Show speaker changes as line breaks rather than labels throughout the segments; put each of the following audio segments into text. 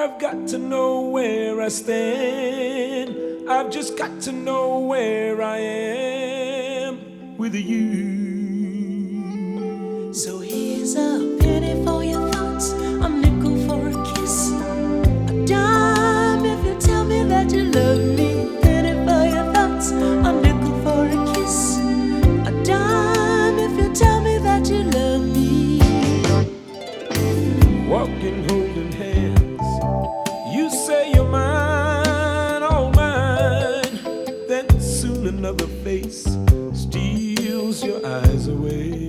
I've got to know where I stand. I've just got to know where I am with you.
So here's a penny for your thoughts, a nickel for a kiss, a dime if you tell me that you love me. Penny for your thoughts, a nickel for a kiss, a dime if you tell me that you love me.
Walking, holding hands, you say you're mine, all mine. Then soon another face steals your eyes away.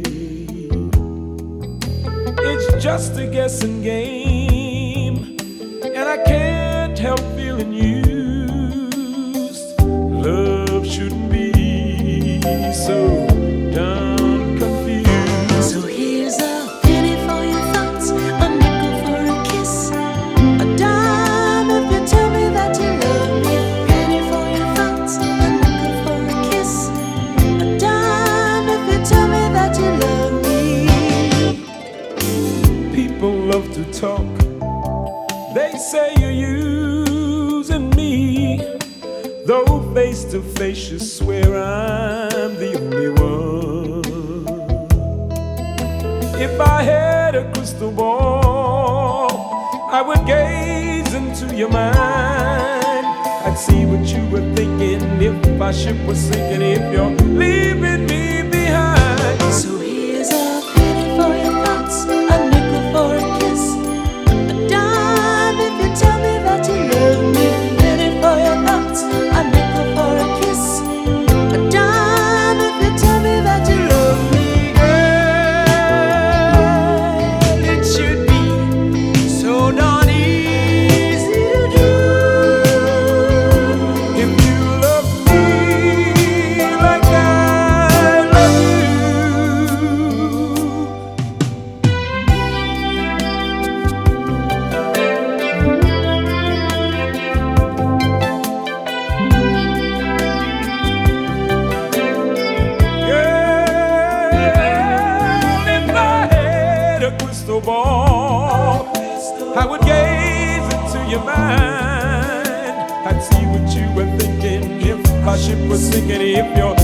It's just a guessing game, and I can't help feeling used. Love shouldn't be so dumb, confused.
So here's a penny for your thoughts, a nickel for a kiss, a dime if you tell me that you love me. Penny for your thoughts, a nickel for a kiss, a dime if you tell me that you love me.
People love to talk, they say you're using me, though face to face you swear I'm the only one. If I had a crystal ball, I would gaze into your mind. I'd see what you were thinking if my ship was sinking, if you're leaving me behind.
So here's a penny for your thoughts, a nickel for a kiss, a dime if you tell me that you love me. Penny for your thoughts, a nickel for a kiss, a dime if you tell me that you love me. Girl, it should be so darn easy to do.
If you love me like I love you. Girl, if I had a crystal ball, I would gaze into your mind. I'd see what you were thinking if my ship was sinking, if you're